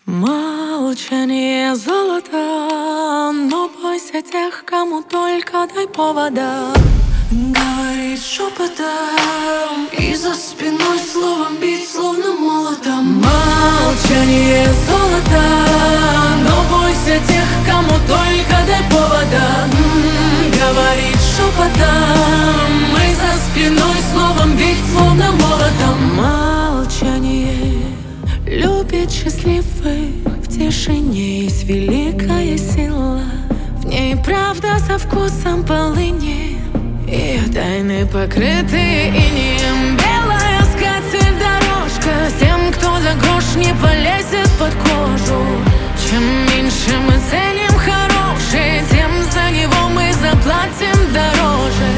Молчание золото, но бойся тех, кому только дай повода. Говорить шепотом и за спиной словом бить, словно молотом. Молчание золото, но бойся тех, кому только дай повода. Говорить шепотом и за спиной словом бить, словно молотом. Молчание любит счастливых, в тишине есть великая сила. В ней правда со вкусом полыни, ее тайны покрыты инеем. Белая скатерть дорожка тем, кто за грош не полезет под кожу. Чем меньше мы ценим хорошее, тем за него мы заплатим дороже.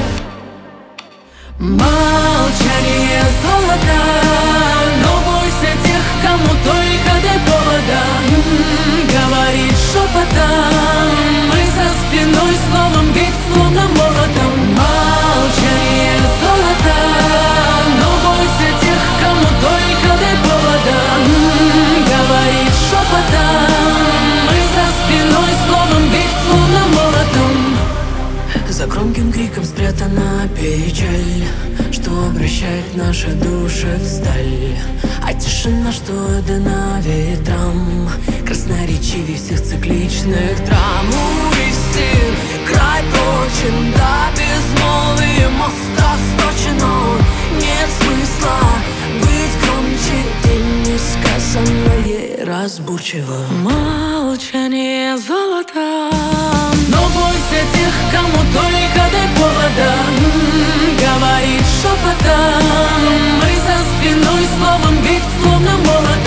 Молчание золото, но бойся тех, кому только дай повода. Говорить шепотом и за спиной словом бить, словно молотом. Молчание золото, но бойся тех, кому только дай повода. Говорить шепотом и за спиной словом бить, словно молотом. За громким криком спрятана печаль, что обращает наши души в сталь. А тишина, что дана ветрам, красноречивее всех цикличных драм. У истин край прочен, да безмолвие мост расточен, но нет смысла быть громче, где несказанное разборчиво. Молчание золото, но бойся тех, кому только дай повода. Говорить шепотом и за спиной словом бить, словно молот.